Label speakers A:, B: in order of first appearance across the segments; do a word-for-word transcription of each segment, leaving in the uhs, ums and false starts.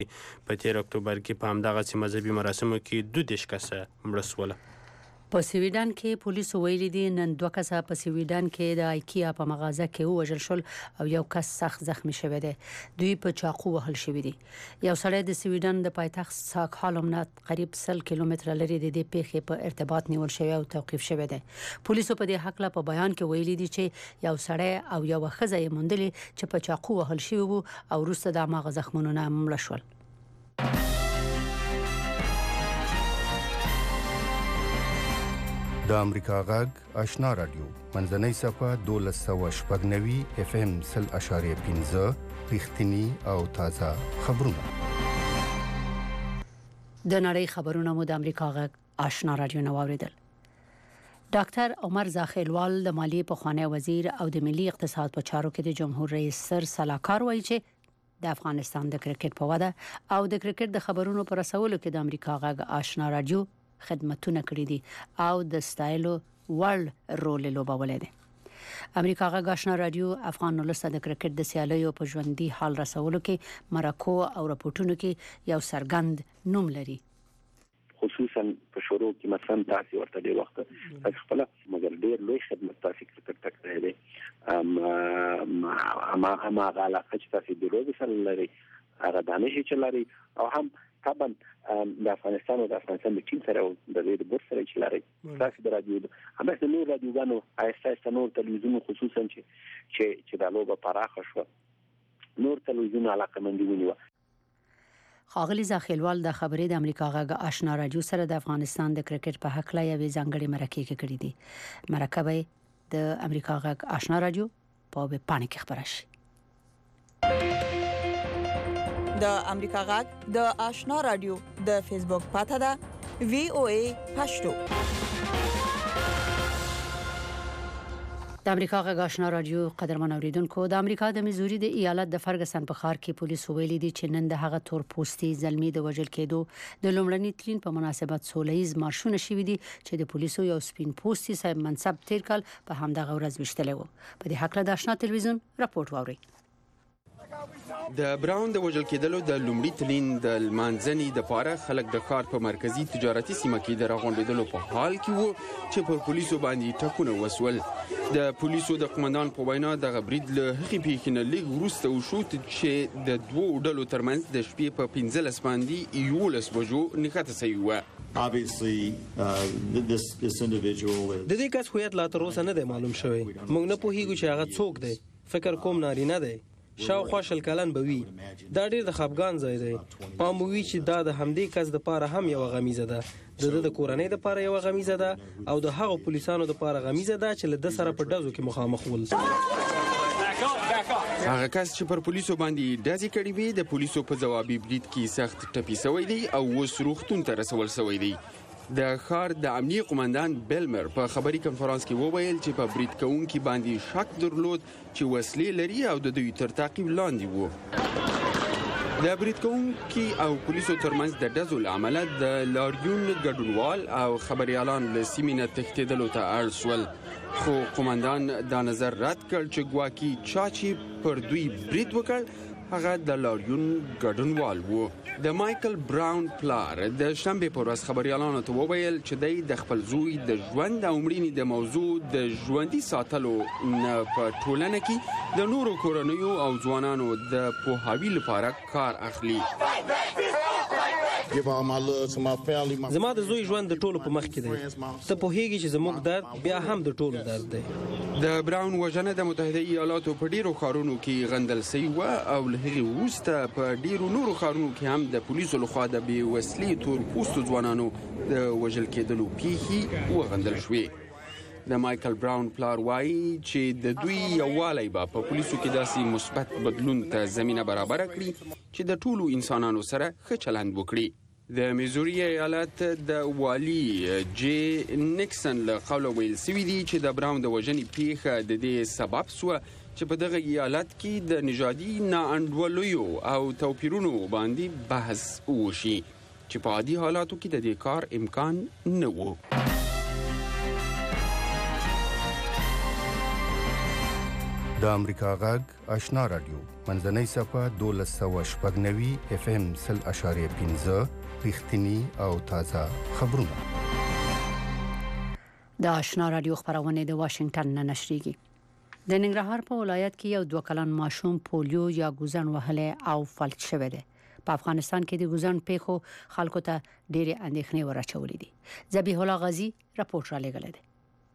A: په تیر اکتوبر کې په همدغسې مذهبي مراسمو کې دوه دېرش کسه مړه شول.
B: په سویډن کې پولیسو ویلي دي نن دوه کسه په سویډن کې د ایکیا په مغازه کې ووژل شول او یو کس سخت زخمی شوی دی. دوی په چاقو وهل شوي دي. یو سړی د سویډن د پایتخت ستاکهولم نه قریب سل کیلومتره لري د دې پیښې په ارتباط نیول شوی او توقیف شوی دی. پولیسو په دې حق له په بیان کې ویلي دي چې یو سړی او یو ښځه یې موندلي چې په چاقو وهل شوي وو او وروسته د هماغه زخمونو نه مړه شول.
C: د امریکا غږ آشنا رادیو منځنۍ صفحه دولس سوه شپږ نوي اف ام سل اشاریه پنځه رښتینی او تازه خبرونه.
B: د نړۍ خبرونه مو د امریکا غږ آشنا رادیو نو اوریدل. ډاکټر عمر زاخیلوال د مالیې پخوانی وزیر او د ملي اقتصاد په چارو کې د جمهور رئیس سر سلاکار وایي چې د افغانستان د کرکټ په وده او د کرکټ د خبرونو پر رسولو کې د امریکا غږ آشنا رادیو خدمتونه کړې دي او د سټایلو ورلد رول لوبولې دي. امریکا غږ آشنا رادیو افغان ولس د کرکټ د سیالیو په ژوندۍ حال رسولو کې مرکو او راپورټونو کې یو سرګند نوم لري.
D: خصوصا په شروع کې مثلا تاسو ورته دی وخت تاسو خپل مګر ډیر لوی خدمت تاسو کرکټ ته کړی دی. ام ما ما غاله چې تاسو د روز سره لري هغه دانش چې لري او هم طبعا د افغانستان او د افغانستان د ټیم سره د دې بور سره چې لري تاسو د رادیو هم د نور رادیوګانو آیسته نور تلویزیون خصوصا چې چې چې د لوبه پراخه شو نور تلویزیون علاقه مندونی و.
B: خاغلی زاخیلوال د خبرې د امریکا غږ آشنا رادیو سره د افغانستان د کرکټ په حق لا یوې ځانګړې مرکه کې کړې دي. مرکه به د امریکا غږ آشنا رادیو په ویب پاڼه کې خبره شي.
E: د امریکا غږ د آشنا رادیو د فیسبوک پاته ده وی او ای پښتو.
B: د امریکا غږ آشنا رادیو قدرمن اوریدونکو د امریکا د میزوري د ایالت د فرګسن په ښار کې پولیسو ویلي دي چې نن د هغه تور پوستي زلمی د وژل کېدو د لومړني تلین په مناسبت سولهیز مارشونه شوي دي چې د پولیسو یو سپین پوستي صاحب منصب تیر کال په همدغه ورځ وشتلی و. په دې حق له د آشنا تلویزیون راپورټ واوري.
F: د براون د وژل کېدلو د لومړي تلین د لمانځنې د پاره خلک د ښار په مرکزی تجارتي سیمه کې د راغونډېدلو په حال کې وو چې پر پولیسو باندې ټکونه وسول. د پولیسو د قومندان په وینا د برید له هغې پیښې نه لږ وروسته وشو چې د دوو ډلو ترمنځ د شپې په پنځلس باندې یولس بجو نښته سوي وه.
G: Obviously, uh, this this individual is
H: د دې کس هویت لا تر اوسه نه دی معلوم شوی. موږ نه پوهیږو چې هغه څوک دی. فکر کوم نارینه دی. شاوخوا شل کلن به وي. دا ډیر د خپګان ځای دی. پام وی چې دا د همدې کس د پاره هم یو غمیزه ده. د د کورنۍ د پاره یو غمیزه ده او د هغو پولیسانو د پاره غمیزه ده چې له د سره په ډزو کې مخامخ ول.
F: هغه کس چې پر پولیسو باندې ډزې کړې وي د پولیسو په ځوابي برید کې سخت ټپي شوی دی او اوس روغتون ته رسول شوی دی. د ښار د امنیه قومندان بیلمر په خبري کنفرانس کې وویل چې په برید کوونکي باندې شک درلود چې وسلې لري او د دوی تر تعقیب لاندې وو. د برید کوونکي او پولیسو ترمنځ د ډزو له امله د لاریون ګډونوال او خبريالان له سیمې نه تښتېدلو ته اړ شول. خو قومندان دا نظر رد کړ چې ګواکې چا چې پر دوی برید وکړ هغه د لاریون ګډونوال وو. د مایکل براون پلار د شنبې پر ورځ خبريالانو ته وویل چې دی د خپل زوی د ژوند او مړینې د موضوع د ژوندي ساتلو نه په ټولنه کې د نورو کورنیو او ځوانانو د پوهاوي لپاره کار اخلي.
H: زما د زوی ژوند د ټولو په مخ کې دی. ته پوهیږي چې زموږ درد بیا هم د ټولو درد دی.
F: د براون وژنه د متحده ایالاتو په ډیرو ښارونو کې غندل شوې وه او له هغې وروسته په ډیرو نورو ښارونو کې هم د پولیسو لخوا د بې وسلې تور پوستو ځوانانو د وژل کېدلو پیښې وغندل شوې. د مایکل براون پلار وایي چې د دوی یووالی به په پولیسو کې داسې مثبت بدلون ته زمینه برابره کړي چې د ټولو انسانانو سره ښه چلند وکړي. د میزوري ایالت د والي جی نیکسن له قوله ویل سوي دي چې د براون د وژنې پیښه د دې سبب سوه چې په دغه ایالت کې د نژادي ناانډولیو او توپیرونو باندې بحث وشي چې په عادي حالاتو کې د دې کار امکان نه و.
C: د امریکا غږ آشنا رادیو منځنۍ صفه دولس سوه شپږ نوي اف ام سل اشاریه پنځه رښتینی او تازه خبرونه.
B: د آشنا رادیو خبرونه د واشنگټن نه نشریږي. د ننګرهار په ولایت کې یو دوه کلن ماشوم پولیو یا ګوزن وهله او فلج شوی دی. په افغانستان کې د ګوزن پیښو خلکو ته ډېرې اندېښنې ورچولې دي. ذبیح الله غازی راپورټ را لګل دی.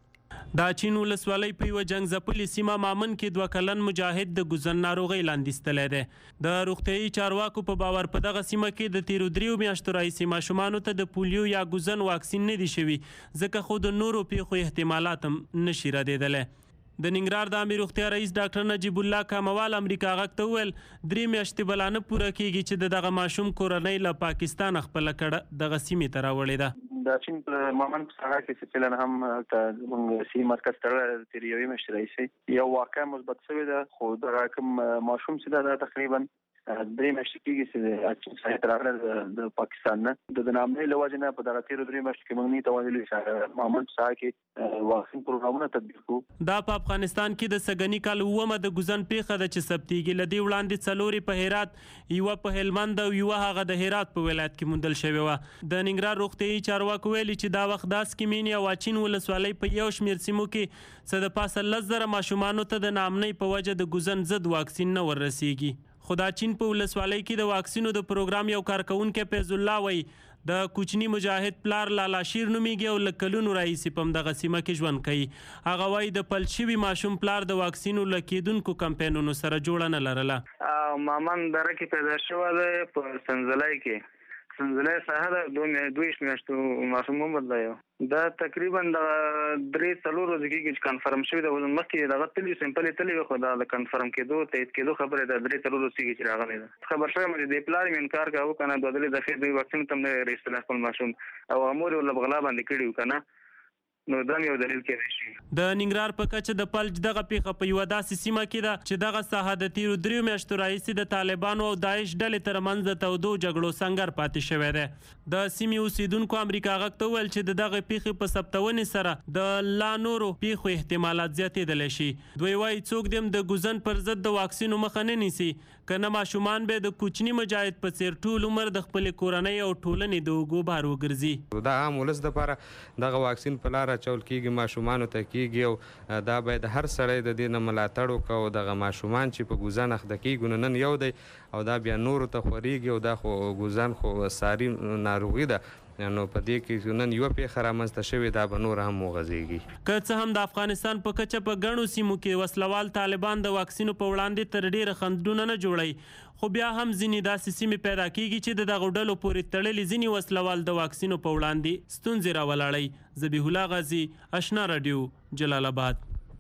A: دا چین ولسوالۍ په یو جنگ ځپلې سیمه مامن کې دوه کلن مجاهد د ګوزن ناروغي لاندې ستلې ده. د روغتيایي چارواکو په باور په دغه سیمه کې د تیرو دریو میاشتو راهیسې ماشومانو ته د پولیو یا ګوزن واکسین نه دي شوي، ځکه خو د نورو پیښو احتمالات هم نشي ردېدلی. د ننګرهار د عامه روغتیا رئیس ډاکټر نجیب الله کاموال امریکا غږ ته وویل درې میاشتې بلانه پوره کیږي چې دغه ماشوم کورنۍ له پاکستان خپل کړه دغه سیمې ته راوړې ده.
I: د چین په مامن په ساحه کې چې فعلا هم ته موږ سیمه مرکز ته تر یوې میاشتې راځي یو واقع مثبت شوی ده، خو دا کوم ماشوم چې دا تقریبا درې میاشتې کېږي چې اچین ساحه ته راغله د پاکستان نه د نامې له وجې نه په دغه تیرو درې میاشتو کې موږ نه توانیدو چې مامن په ساحه کې واکسین پروګرامونه تطبیق کړو.
A: دا په افغانستان کې د سګنی کال اومه د ګوزن پیښه ده چې ثبتېږي. له دې وړاندې څلورې په هرات، یوه په هلمند او یوه هغه د هرات په ولایت کې موندل شوې وه. د ننګرهار روغتیایي چارواکو ویلي چې دا وخت داس کمین او اچین ولسوالۍ په یو شمېر سیمو کې څه د پاسه لس زره ماشومانو ته د ناامنۍ په وجه د ګوزن ضد واکسین نه وررسېږي. خو دا چین په ولسوالۍ کې د واکسینو د پروګرام یو کارکونکی فیض الله وایي د کوچني مجاهد پلار لالا شیر نومیږي او له کلونو راهیسې په همدغه سیمه کې ژوند کوي. هغه وایي د فلج شوي ماشوم پلار د واکسینو له کېدونکو کمپینونو سره جوړه نه لرله.
I: مامن دره کې پیدا شوی دی په سنځلۍ کې. سنځلۍ ساحه ده دوه دویشت میاشتو ماشوم عمر دی. دا تقریبا د درې څلور ورځې کېږي چې کنفرم شوی ده. مخکې دغه تلي سیمپلې تللی وي، خو دا د کنفرم کېدو تایید کېدو خبره ده درې څلور ورځې کېږي چې راغلی ده. خبر شوی یم چې د پلار یې انکار کاوه که نه دوه ځلې دفعې دوی واکسین ته هم نه رایستلی خپل ماشوم او مور یې ورله په غلا باندې کړي وو که نه، نو دا یو دلیل کېدای شي.
A: د ننګرهار په کچه د فلج دغه پیښه په یوه داسې سیمه کې ده چې دغه ساحه د تیرو دریو میاشتو راهیسې د طالبانو او داعش ډلې ترمنځ د تودو جګړو سنګر پاتې شوی دی. د سیمې اوسیدونکو امریکا غږ ته وویل چې د دغه پیښې په ثبتونې سره د لا نورو پیښو احتمالات زیاتېدلی شي. دوی وایي څوک دې هم د ګوزن پر ضد د واکسینو مخه نه نیسي، که نه ماشومان به د کوچني مجاهد په څېر ټول عمر د خپلې کورنۍ او ټولنې د اوږو بار وګرځي.
J: دا عام ولس دپاره دغه واکسین په لاره اچول کېږي، ماشومانو ته کېږي او دا باید هر سړی د دې نه ملاتړ وکړي او دغه ماشومان چې په ګوزن اخته کېږي نو نن یو دی او دا بیا نورو ته خورېږي او دا خو ګوزن خو ساري ناروغي ده، نو په دې کې نن یوه پیښه رامنځته شوې دا به نور هم وغځېږي.
A: که څه هم د افغانستان په کچه په ګڼو سیمو کې وسلوال طالبان د واکسینو په وړاندې تر ډېره خنډونه نه جوړوي، خو بیا هم ځینې داسې سیمې پیدا کېږي چې د دغو ډلو پورې تړلي ځینې وسلوال د واکسینو په وړاندې ستونزې راولاړوي. ذبیح الله غازی، آشنا رادیو، جلال آباد.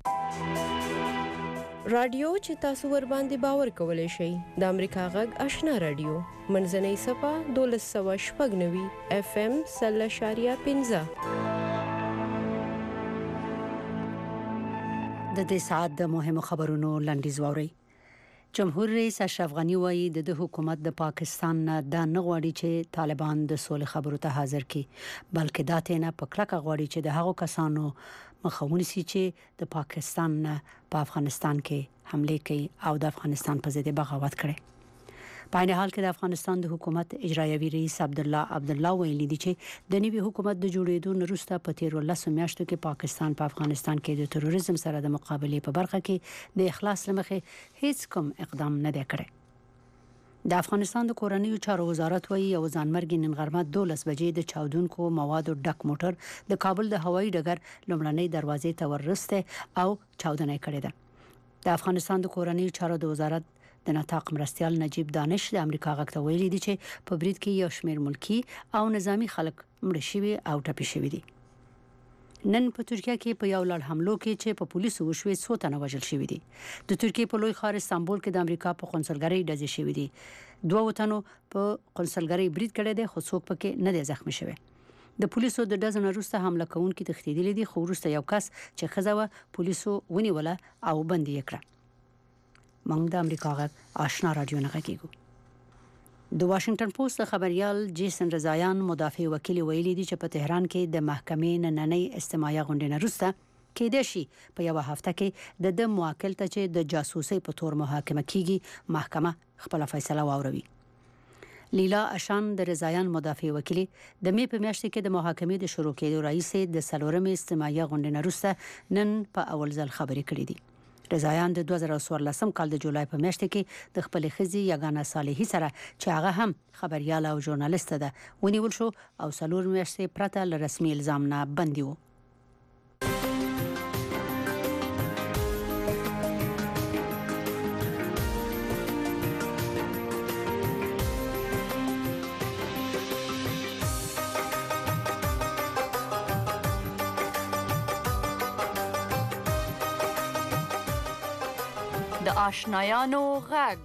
K: رادیو چې تاسو ور باندې باور کولای شئ د امریکا غږ آشنا رادیو منځنۍ صفه دولس سوه شپږ نوي اف ام سل اشاریه پنځه.
B: د دې ساعت د مهمو خبرونو لنډیز واورئ. جمهور رئیس اشرف غنی وایي د حکومت د پاکستان نه دا نه غواړي چې طالبان د سولې خبرو ته حاضر کړي، بلکې دا ته نه پکړه غواړي چې د هغو کسانو مخاوني سي چې د پاکستان نه په افغانستان کې حمله کوي او د افغانستان په ضد بغاوت کړي. په عین حال کې د افغانستان د حکومت اجرایوي رئیس عبد الله عبد الله ویلي دی چې د نوي حکومت د جوړېدو وروسته په تیرو لسو میاشتو کې پاکستان په افغانستان کې د تروریزم سره د مقابلې په برخه کې د اخلاص لمخې هیڅ کوم اقدام نه دی کړی. د افغانستان د کورنیو چارو وزارت وایي یو ځانمرګي نن غرمه دولس بجې د چاودونکو موادو ډک موټر د کابل د هوایي ډګر لومړنۍ دروازې ته ورسته او چاودنه کړې ده. د افغانستان د کورنیو چارو د وزارت د نطاق مرستيال نجیب دانش د امریکا غږ ته ویلي دي چې په برید کې یو شمېر ملکی او نظامی خلک مړه شوي او ټپي شوي دي. نن په ترکیه کې په یو لړ حملو کې چې په پولیسو وشوي څو تنه وژل شوي دي. د ترکیه په لوی ښار استانبول کې د امریکا په قونسلګرۍ ډزې شوي دي. دوه تنو په قونسلګرۍ برید کړی دی، خو څوک پکې نه دی زخمی شوی. د پولیسو د ډزو نه وروسته حمله کوونکي تښتېدلي دي، خو وروسته یو کس چې ښځه وه پولیسو ونیوله او بندي یې کړه. موږ د امریکا غږ آشنا رادیو نه غږیږو. د واشنگټن پوسټ خبريال جیسن رضایان مدافع وکیل ویلي دی چې په تهران کې د محکمې نننۍ استماعي غونډې نه وروسته کېدای شي په یو هفته کې د د موکل ته چې د جاسوسي په تور محاکمه کیږي محکمه خپل فیصله واوروي. لیلا اشان د رضایان مدافع وکیل د می په میاشت کې د محاکمې د شروع کېدو رئیس د سلورمې استماعي غونډې نه وروسته نن په اول ځل خبرې کړې دي. رضایان د دوه زره څوارلسم کال د جولای په میاشت کې د خپل خزي یگانه صالحي سره چې هغه هم خبريال او ژورنالیست ده ونیول شو او سلور میاشتې پرته له رسمي الزام نه بندي وو.
L: د آشنایانو غږ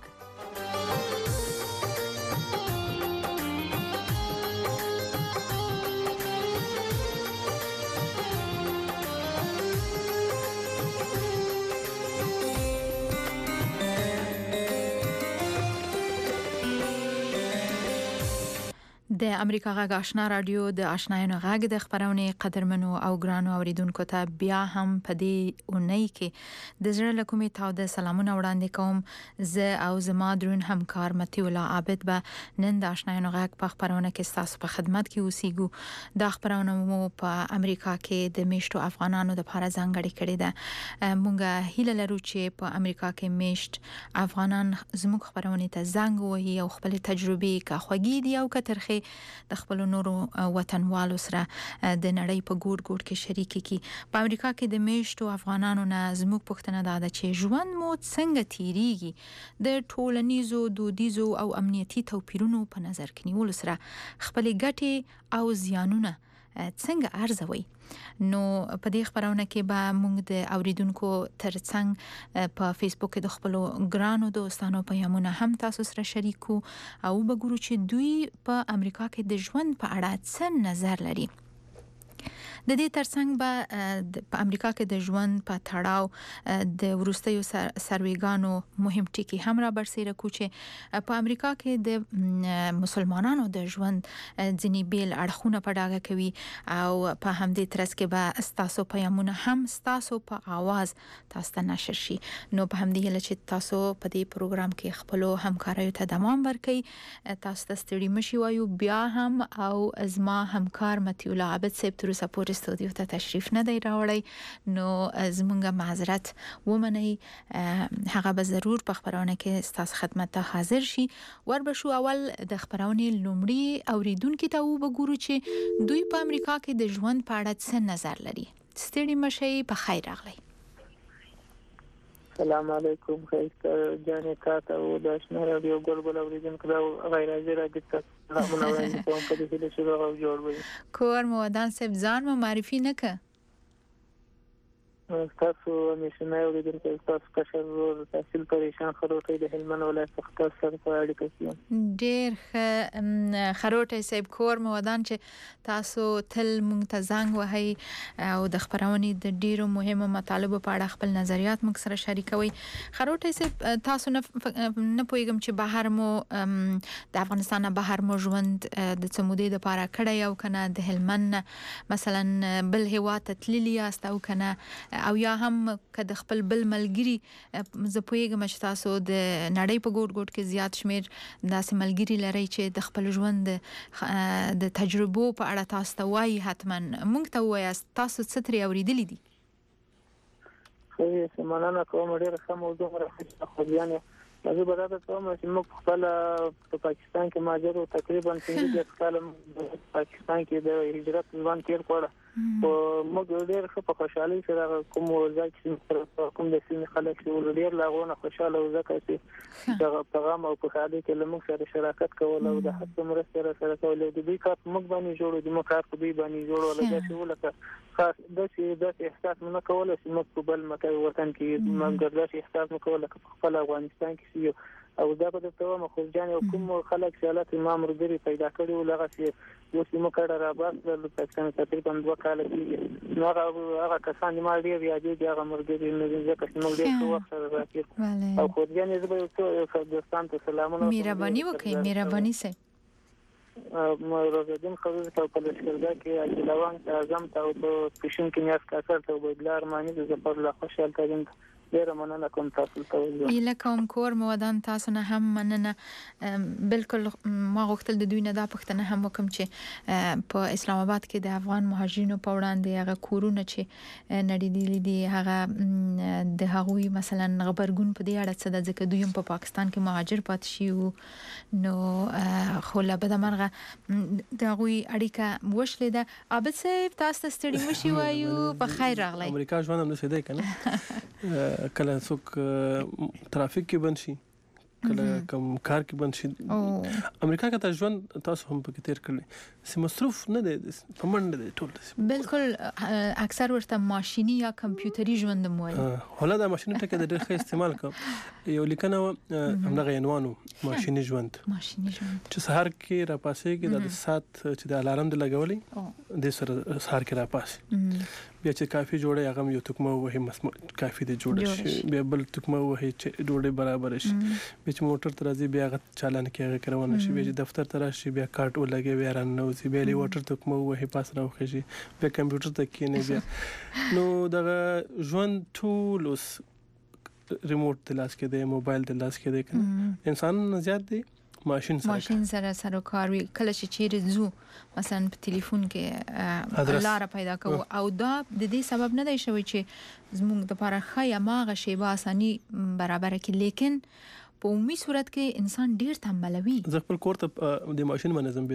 L: د امریکا غږ آشنا رادیو د آشنایانو غږ د خبرونه قدرمنو او ګرانو اوریدونکو ته بیا هم په دې اونۍ کې د زړه له کومې تاو د سلامونه وړاندې کوم. زه او زما درون همکار متي الله عابد به نن د آشنایانو غږ په خبرونه کې تاسو په خدمت کې اوسېګو. د خبرونه مو په امریکا کې د میشتو افغانانو د لپاره ځانګړي کړې ده. مونږه هیله لرو چې په امریکا کې میشت افغانان زموږ خبرونه ته زنګ وهي او خپل تجربې کا خوږې دي او کترخه د خپل نورو وطنوالو سره د نړۍ په ګوټ ګوټ کې شریک کی. په امریکا کې د میشتو افغانانو نه زموږ پوښتنه ده چې ژوند مو څنګه تیریږي د ټولنیزو دودیزو او امنیتي توپیرونو په نظر کې نیول سره خپل ګټې او زیانونه څنګه ارزوي. نو په دې خبرونه کې به موږ د اوریدونکو ترڅنګ په فیسبوک کې د خپل ګرانو دوستانو پیغامونه هم تاسو سره شریکو او وګورو چې دوی په امریکا کې د ژوند په اړه څه نظر لري. د دې ترڅنګ به په امریکا کې د ژوند په تړاو د ورستیو سرویګانو مهم ټکی هم را برسېره کو چې په امریکا کې د مسلمانانو د ژوند ځینی بیل اړخونه په ډاګه کوي او په همدې ترڅ کې به تاسو پیغامونه هم تاسو په आवाज تاسو ته نشر شي. نو په همدې هیله چې تاسو په دې پروګرام کې خپل همکاریو ته دوام ورکړئ. تاسو ته ستړي مشي وایو بیا هم او ازما همکار متي الله عابد صاحب تر اوسه پورې استودیو ته تشریف نه دی راوړی. نو زمونږه معذرت ومنئ. هغه به ضرور په خبرونه کې تاسو خدمت ته حاضر شي. ور به شو اول د خبرونه لومړی اوریدونکو ته وګورو چې دوی په امریکا کې د ژوند په اړه څه نظر لري. ستړي مشي په خیر راغلی.
M: السلام علیکم خیسته جانې کاته او د آشنا رادیو ګلبل اوریدونکو دا غیر حاضر راځي سلامونه وړاندې کوم په دې کې شروع او جوړ وي.
L: کور مو ودان صاحب ځان مو معرفي نه ک
M: تاسو نشنه اوریدونکو تاسو کشر تحصیل پریشان خروټي د هلمند ولایت څخه سره په اړیکه کې
L: ډیر خروټي صاحب کور مو ودان چې تاسو تل مونږ ته زنګ وهي او د خبرونې د ډیرو مهمو مطالبو په اړه خپل نظریات مونږ سره شریکوي. خروټي صاحب تاسو نه نه پوهیږم چې بهر مو د افغانستان بهر مو ژوند د سمودي د پاره کړی او کنه د هلمند مثلا بل هوا تتللی است او کنه او یا هم کده خپل بل ملګری ز پویګم چې تاسو د نړۍ په ګوټ ګوټ کې زیات شمیر داسې ملګری لري چې د خپل ژوند د تجربو په اړه تاسو ته وایي. حتما مونږ ته وایي تاسو څه ترې اوریدلې دي.
M: خو یې سمانه کوم ډېر ښه موضوع راځي خو یعنی زه به دا کوم چې موږ خپل په پاکستان کې ماجر تقریبا څنګه کال پاکستان کې د هجرت ځوان تیر کړ او موږ ډېر ښه په خوشحالي سره کوم ځای چې کوم د سیمې خلک چې ډېر لاغونه خوشاله او ځکه چې دا پیغام او په خاطر کې لمغ سره شراکت کول او د حق مرسته سره کول د دې کار موږ باندې جوړو د موږ کار په دې باندې جوړو لږه چې ولکه خاص د چې د احساس نه کول چې موږ په بل مکه وطن کې موږ ګرځي احساس نه کول په خپل افغانستان کې او دا به د تومه خو ځان یو کوم خلک چې حالت امام رګري پیدا کړي او لغه چې اوس یې مکړه را باس د پاکستان تقریبا دوه کال کې نو هغه هغه کسان چې ما ډیر یادې دي هغه مرګري نه ځکه چې موږ ډیر وخت سره راکې او خو ځان یې زه به یو څه دوستان ته سلامونه
L: مهرباني وکړئ. مهرباني سه
M: روزدین خو ته په لشکرګاه کې اجلوان اعظم ته او پښین کې نیاز کاکر ته وبدلار معنی د زفر له خوشحال ترين ډیره مننه کوم تاسو ته
L: ایله کوم کور مودان تاسو نه هم مننه بالکل ما غوښتل د دوی نه دا پښتنه هم وکم چې په اسلام آباد کې د افغان مهاجرینو په وړاندې هغه کورونه چې نړیدلي دي هغه د هغوی مثلا غبرګون په دې اړه څه د ځکه دوی په پاکستان کې مهاجر پات شي نو خو لا بده مرغه د هغوی اړیکه وشلې ده ابد صاحب تاسو ستړي مشي وایو په خیر راغلی
N: امریکا ژوند هم نشي دی کنه کله څوک ترافیک کې بند شي کله کوم کار کې بند شي امریکا کې تاسو ژوند تاسو هم پکې تیر کړل سم مصروف نه دي په منډه دي ټول
L: بالکل اکثر ورته ماشيني یا کمپیوټري ژوند موي
N: هله دا ماشين ټکه د ډېر ښه استعمال کوم یو لیکنه همدغه عنوانو ماشيني ژوند
L: ماشيني ژوند
N: چې سهار کې را پاسې کې د سات چې د الارم د لګولې د سره سهار کې را پاسې بیا چې کافي جوړه هغه یو تکمه وه کافي د جوړه شي بیا بل تکمه وه چې ډوډۍ برابر شي بیا چې موټر ترازی بیا غ چالان کې کروانه شي بیا چې دفتر تراشي بیا کارت ولګي بیا ران نو سی بیا لی واټر تکمه وه پاس راوخی شي بیا کمپیوټر ته کې نه بیا نو دغه ژوند ټول اوس ریموټ د لاس کې دی موبایل د لاس کې دی انسان زیات دی ماشين سره
L: ماشين سره سره کار وی کله چې چیرې زو مثلا په ټلیفون کې لار پیدا کوو او دا د دې سبب نه دی شوی چې زموږ د لپاره خیا ماغه شی به اساني برابر کې لیکن په عمومي صورت کې انسان ډیر تنبلوي
N: زه خپل کور ته د ماشين منظم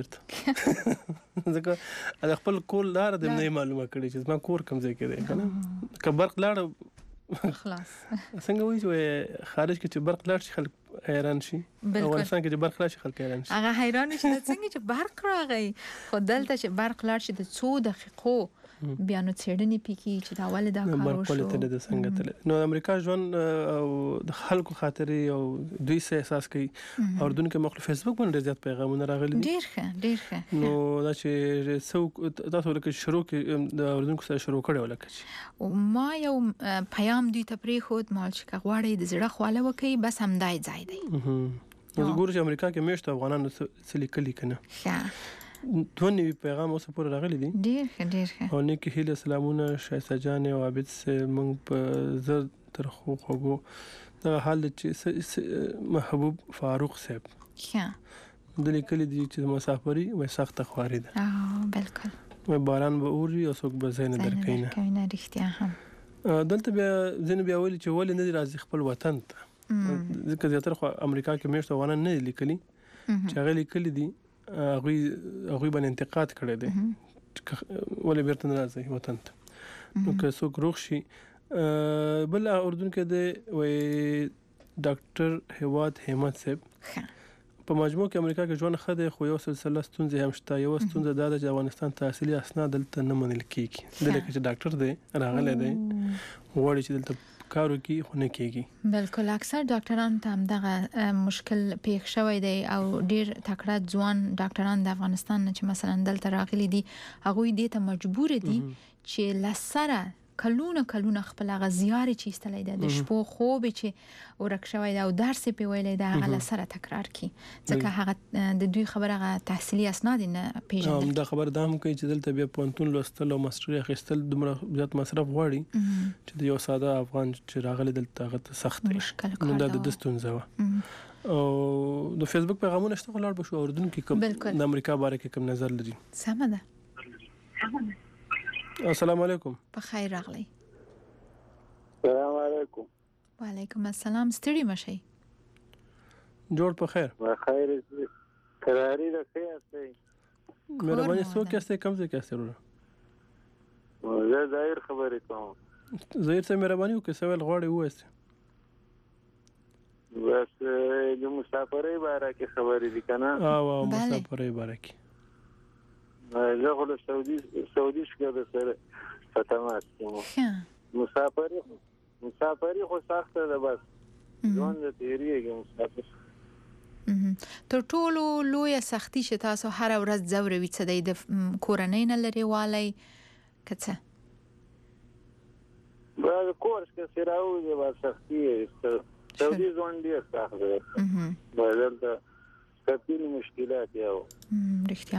N: بیرته ځکه خپل کور لار د نه معلومه کړی چې ما کور کم ځای کې دی کنه کبرق لار
L: خلاص
N: څنګه وایي چې خارج کې چې برق لاړ شي خلک حیران شي افغانستان کې چې برق لاړ شي خلک حیران شي
L: هغه حیران شي څنګه چې برق راغی خو دلته چې برق لاړ شي د څو دقیقو بیا نو څېړنې پکې چې دا ولې دا کار وشو
N: برق ولې د څنګه تل نو امریکا ژوند او د خلکو خاطرې او دوی سه احساس کوي او دونکو مخ فیسبوک باندې زیات پیغامونه راغلي
L: ډیر ښه ډیر ښه
N: نو دا چې څو تاسو لکه شروع کې د اردوونکو سره شروع کړو لکه
L: ما یو پیغام دوی ته پرې خود مال چې غواړي د زړه خواله وکي بس همدای ځای دی
N: نو ګورې امریکا کې مېشته افغانانو سلی کلی کنه
L: ښه
N: دونی پیغام اوس پورې راغلي دي
L: ډیر ښه ډیر ښه
N: او نیک هیله سلامونه شایسته جان او عابد سه مونږ په زر تر خو خو دا حال چې محبوب فاروق صاحب
L: ښه
N: د لیکلي دي چې مسافري وای سخت خواري ده
L: او بالکل
N: وای باران به اوري او څوک به زین درکینه
L: کینه رښتیا هم
N: دلته بیا ځین بیا ویل چې ولې نه راځي خپل وطن ته ځکه زیاتره خو امریکا کې مېشته افغانان نه لیکلي چې هغه لیکلي دي هغه هغه باندې انتقاد کړی دی ولې بیرته نه راځي وطن ته نو که څوک روغ شي بل اردن کې دی وای ډاکټر هواد همت صاحب په مجموع کې امریکا کې ژوند خده خو یو سلسله ستونزې هم شته یو ستونزه دا ده چې افغانستان تحصیلي اسناد دلته نه منل کیږي دلته چې ډاکټر دی راغلی دی غواړي چې دلته کارو کې خو نه کیږي
L: بالکل اکثر ډاکټران ته هم دغه مشکل پیښ شوی دی او ډیر تکړه ځوان ډاکټران د افغانستان چې مثلا دلته راغلي دي هغه دې ته مجبور دي چې لسره کلونه کلونه خپل غزيار چې استلای د شپو خوب چې ورک شوی دا او درس په ویلې دا غل سره تکرار کی ځکه هغه د دوی خبره تحصیلي اسناد نه پیژندل
N: دا خبر دا هم کوي چې دلته بیا پونتون لوستل او ماستري اخیستل دومره زیات مصرف غواړي چې د یو ساده افغان چې راغلی دلته هغه سخت
L: مشکل
N: کار دا د دستونزه او د فیسبوک پیغامونه شته لاړ بشو اردن کې کوم د امریکا باره کې کوم نظر لري
L: سم ده
N: السلام علیکم
L: په خیر راغلی
O: السلام علیکم
L: وعلیکم السلام ستړي مشي
N: جوړ په خیر
O: په خیر قراری راکې استه
N: مهرباني سو کېسته کم څه کېسته
O: ورو زه ظاهر خبرې کوم
N: ظاهر څه مهرباني وکړه سوال غواړي واسه
O: بس د مسافرۍ باره کې خبرې دي کنه
N: او مسافرۍ باره کې
O: زه خو له سعودي سعودي څخه د سره فتمات کوم مسافري مسافري خو سخته ده بس ځوان د تیریږي مسافر
L: تر ټولو لوی سختی چې تاسو هر ورځ زوروي څه د کورنۍ نه لري والي کڅه
O: بعد کورس کې سراو د سختي سعودي ځوان ډیر سخت ده بدل ته کافي مشکلات یو
L: رښتیا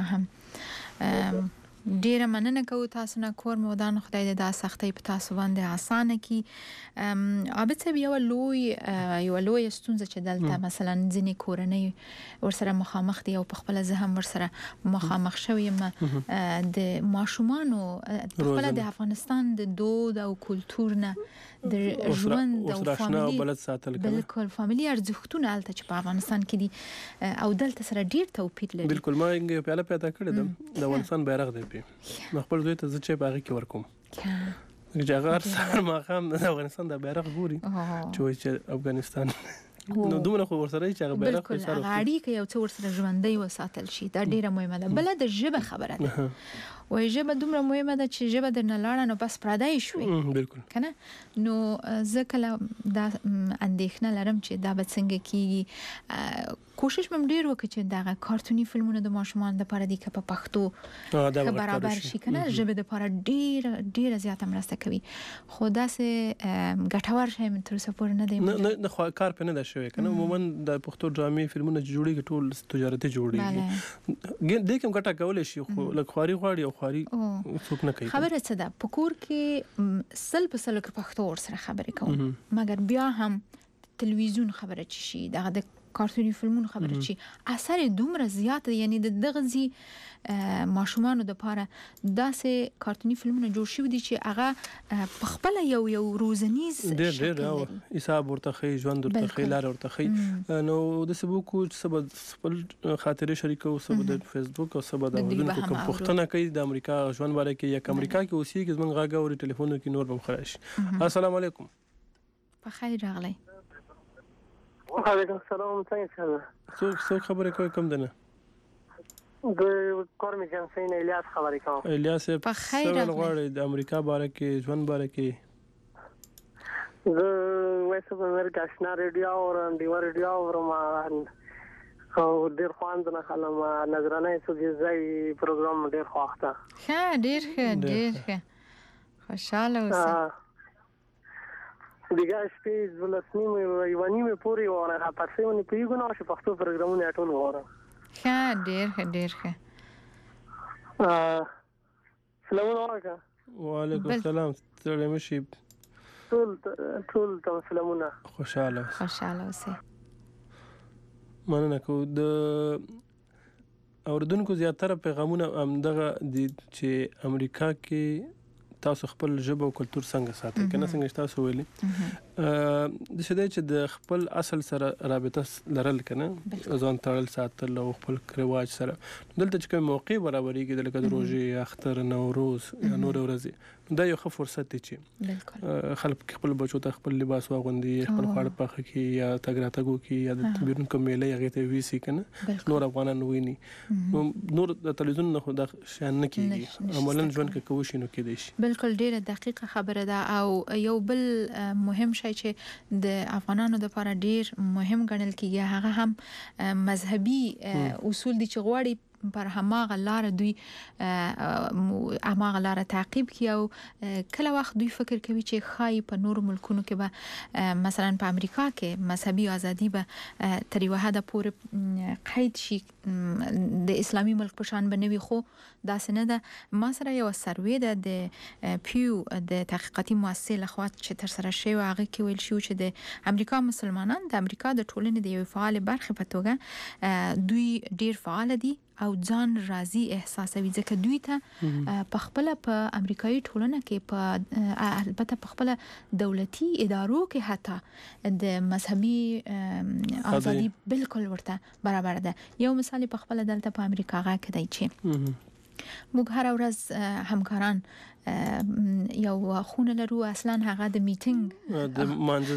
L: هم ډیره مننه کوو تاسو نه کور مودان خدای دې دا سختي په تاسو باندې اسانه کی البته یو لوی یو لوی ستونزه چې دلته مثلا ځینې کورنۍ ورسره مخامخ دي او په خپل زهم ورسره مخامخ شوی م د ماشومانو په خپل د افغانستان د دود او کلچر نه د ژوند او فاميلي
N: بلد ساتل
L: بالکل فاميلي ارزښتونه الته چې په افغانستان کې دي او دلته سره ډیر توپیر لري
N: بالکل ما یې پیاله پیدا کړې ده د افغانستان بیرغ دی په خپل ځای ته چې باغی کې ورکوم چې هغه سره ما هم د افغانستان د بیرغ ګوري چې افغانستان نو دومره خو ورسره چې هغه بیرغ
L: په سر غاړي کې یو څو ورسره ژوندۍ وساتل شي دا ډیره مهمه ده بل د ژبه خبره ده وای ژبه دومره مهمه ده چې ژبه د نه لاړه نو بس پردای شوي
N: بالکل
L: کنه نو ځکه دا اندېښنه لرم چې دا به څنګه کیږي کوشش مم ډیر وکړي چې دا کارتونی فلمونه د ماشومان د پاره دي که په پښتو برابر شي کنه ژبه د پاره ډیر ډیر زیاته مرسته کوي خو دا سه ګټور شي من تر څو نه دی
N: نه نه کار په نه ده شوی کنه عموما د پښتو ډرامې فلمونه جوړیږي ټول تجارتي جوړیږي د کوم ګټه کولای شي خو لکواري غواړي او خواري څوک نه کوي
L: خبره څه ده په کور کې سل په سل کې پښتو ور سره خبرې کوم مګر بیا هم تلویزیون خبره چی شي دغه د کارتونی فلمونو خبره چی اثر دومره زیات یعنی د دغزي ماشومان د پاره داسې کارتونی فلمونه جوړ شوي دي چې هغه په خپل یو یو روزنیز
N: ډېر ډېر حساب ورته خي ژوند ورته خي لار ورته خي نو د سبو کو سبب خپل خاطره شریکو سبب د فیسبوک او سبب د ودونکو کوم پښتنه کوي د امریکا ژوند باندې کې یا امریکا کې اوسې کې زمونږ غاګه او ټلیفون کې نور بم خلاص السلام علیکم
L: په خیر راغلی
M: وعلیکم السلام څنګه څنګه
N: څوک څوک خبرې کوي کوم دنه
M: د کورمي جنسین الیاس خبرې کوم
N: الیاس په خیر راغلی د امریکا باره کې ژوند باره کې
M: زه وایس اف امریکا آشنا ریډیو او دیوا ریډیو ورما او ډیر خواند نه خلم نظرانه سږي ځای پروګرام ډیر خوښته
L: ښه ډیر ښه ډیر ښه خوشاله اوسه
M: دیگه شپې ولسنی مې یوانی مې پوری وره پاتې ونی پیګو نو چې پښتو پروګرامونه ټول وره
L: ښه ډیر ښه ډیر ښه
M: سلام علیکم
N: وعلیکم السلام ستړي مشي
M: ټول ټول تاسو سلامونه
N: خوشاله
L: خوشاله اوسه
N: مننه کو د اوردونکو زیاتره پیغامونه هم دغه دي چې امریکا کې تاسو خپل ژبه او کلچر څنګه ساتئ کنه څنګه تاسو ویلي د شته چې د خپل اصل سره رابطه لرل کنه ځان تړل ساتل او خپل رواج سره دلته چې کوم موقع برابرېږي د لکه روزي اختر نوروز یا نور ورځي دا یو ښه فرصت دی چې خلک خپل بچو ته خپل لباس واغوندي خپل خواړه پخ کی یا تګراتګو کی یا د بیرون کوم میله هغه ته ویسي کنه نور افغانان ویني نور د تلویزیون نه خو دا شان نه کیږي عملاً ژوند کې کوشش نه کیدی شي
L: بالکل ډیره دقیقه خبره ده او یو بل مهم شی چې د افغانانو لپاره ډیر مهم ګڼل کیږي هغه هم مذهبي اصول دي چې غواړي پر هماغه لار دوی هماغه لار تعقیب کی او کله وخت دوی فکر کوي چې خای په نور ملکونو کې به مثلا په امریکا کې مذهبي ازادي به تر یو حد پورې قید شي د اسلامي ملک په شان بنوي خو دا سنه ده ما سره یو سروې ده د پیو د تحقیقاتي مؤسسې لخوا چې تر سره شوی هغه کې ویل شو چې د امریکا مسلمانان د امریکا د ټولنې د یو فعال برخه په توګه دوی ډیر فعال دي او ځان راضي احساسوي ځکه دوی ته په خپل په امریکایي ټولنه کې په البته په خپل دولتي ادارو کې حتی د مذهبي ازادي بالکل ورته برابر ده یو مثال په خپل دلته په امریکا کې دی چې موږ هر ورځ همکاران یو خونه لرو اصلا هغه د میټینګ
N: د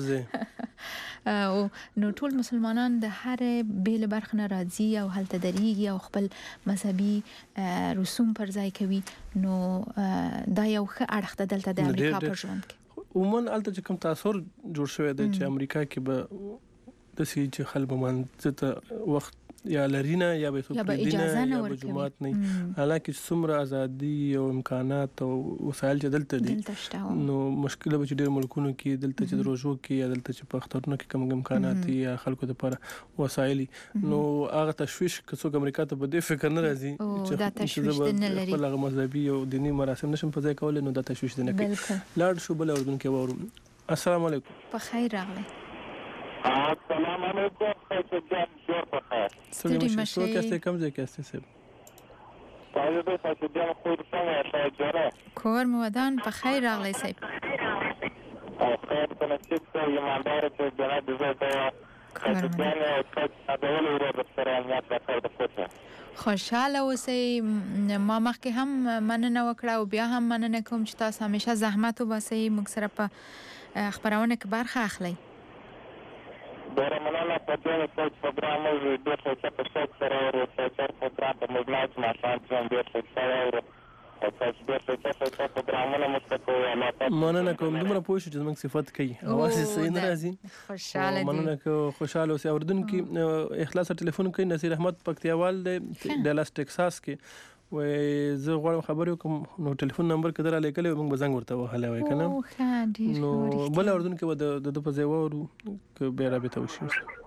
N: مانځه
L: او نو ټول مسلمانان د هر بیل برخه نه راځي او هلته درېږي او خپل مذهبي رسوم پر ځای کوي نو دا یو ښه اړخ ده دلته د امریکا په ژوند کې
N: عموما الته چې کوم تاثیر جوړ شوی دی چې امریکا کې به د سې چې خلک مانځه ته وخت یا لرینه یا به څوک
L: دینه
N: یا به جماعت نه حالکه څومره ازادي او امکانات او وسایل چې دلته دي نو مشکل به چې ډېر ملکونو کې دلته چې روزو کې یا دلته چې په اخترونو کې کوم امکانات دي یا خلکو لپاره وسایل نو هغه تشویش که څوک امریکا ته په دې فکر نه راځي
L: چې دا تشویش نه لري
N: خپل هغه مذهبي او دینی مراسم نشم په ځای کول نو دا تشویش نه کوي لاړ شو بل اردن کې وورو السلام علیکم
L: په خیر راغلی
O: السلام علیکم خیلی جور په خیر
N: ستړي مشه کیسه کم ځای کیسه سه
O: تاسو به تاسو د خپل څنګه شاجره
L: کور مودان په خیر راغلی سي
O: او خیر په نصیب ته ایماندار ته د دې ته خدای او ادول ورو سره نیت وکړه
L: خوشاله اوسئ ما مخکې هم مننه وکړه او بیا هم مننه کوم چې تاسو همیشه زحمت وباسئ موږ سره په خبرونه کې برخه اخلئ
O: ډېره مننه په دې ټول پروګرام او د څه په څه سره او څه پروګرام په مجلس ما څنګه ډېر څه او او تاسو ډېر څه څه پروګرامونه مستقو
N: مننه کوم دومره پوه شو چې موږ صفات کوي اواز یې صحیح نه راځي
L: خوشاله دي
N: مننه کوم خوشاله اوسئ اردن کې اخلاص ټلیفون کوي نصیر احمد پکتیاوال د ډالاس ټکساس کې وې زه غواړم خبرې وکم نو ټلیفون نمبر کدر علی کله موږ بزنګ ورته وهاله وای کنه نو بل اردن کې د د په ځای وورو ک به رابطه وشي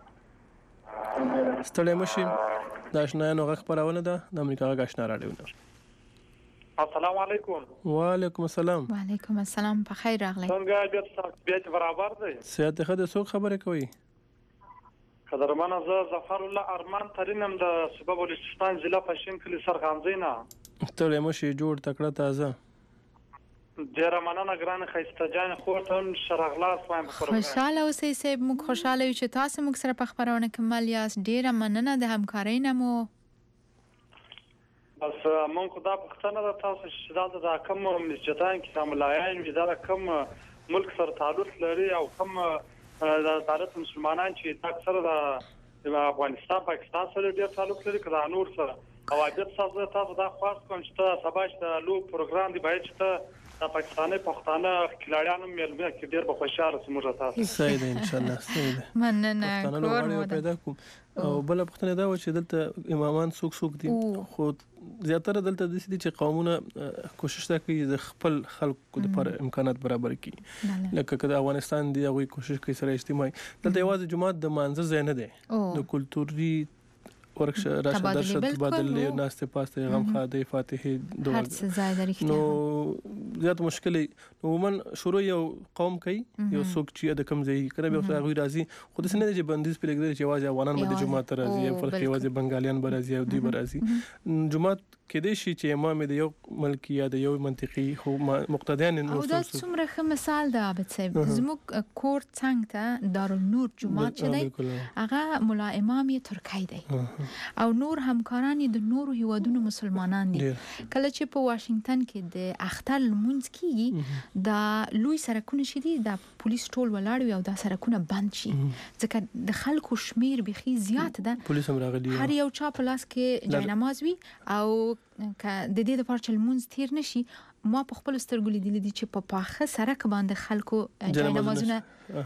N: ستړی مشي د آشنایانو غږ خبرونه ده د امریکا غږ آشنا راډیو نه
P: السلام علیکم
N: وعلیکم السلام
L: وعلیکم السلام په خیر راغلی
P: څنګه بیا برابر دی
N: سیاته خد څوک خبره کوي
P: قدرمن زه ظفر الله ارمان ترینم د صوبه بلوچستان ضلع پښین کلی سرخانزینا
N: ستړی مشي جوړ تکړه تازه
P: ډیره مننه ګران خیسته جان خورتون شرغلاس وایم په پروګرام
L: خوشاله اوسئ سیب موږ خوشاله یو چې تاسو موږ سره په خبرونه کې مل یاست ډیره مننه د همکارۍ نه مو
P: بس مونږ خدا پښتنه د تاسو چې دا کوم مسجدان کې کوملایان وي دا کوم ملک سره تعلق لري او کوم د عدالت مسلمانان چې دا اکثر د افغانستان پاکستان سره ډیر تعلق لري کله نور سره او عادت تاسو تاسو دا خاص کوم چې سبا چې لو پروګرام دی باید چې د پاکستاني پښتانه کلاړیانو ملګری کې ډیر په خوشاله سمره تاسو
N: صحیح دی ان شاء الله صحیح دی
L: مننه کور مو
N: پیدا کوم او بل پښتنه دا و چې دلته امامان څوک څوک دي خو زیاتره دلته د دې چې قومونه کوشش کوي د خپل خلکو لپاره امکانات برابر کړي لکه کله افغانستان دی هغه کوشش کوي سره اجتماعي دلته یوازې جماعت د مانزه ځای نه دی د کلتوري ورکشه راشه درشه تبادله ناسته پاسته غم خاده فاتحه دوه
L: هر څه ځای درې
N: نو زیات مشکل نو ومن شروع یو قوم کوي یو څوک چې د کم ځای کړه به هغه راځي خو د سینې چې بندیز په لګیدل چې واځي افغانان به جماعت راځي فرق یوازې بنگالیان به راځي او دوی به راځي جماعت کې دې شي چې امام د یو ملکی یا د یو منطقي خو مقتدیان
L: نو دا څومره ښه مثال ده عابد صاحب زموږ کور څنګ ته دارالنور جماعت چې دی هغه مولا امام یې ترکی دی او نور همکاران د نورو هیوادونو مسلمانان دي کله چې په واشنگټن کې د اختر لمونځ کیږي دا لوی سرکونه شدي د پولیس ټول ولاړ وي او دا سرکونه بند شي ځکه د خلکو شمیر بخي زیات ده
N: پولیس هم راغلي
L: هر یو چا په لاس کې جای نماز وي او که د دې لپاره چې لمونځ تیر نشي ما په خپل سترګو لیدل دي چې په پاخه سرک باندې خلکو جای نمازونه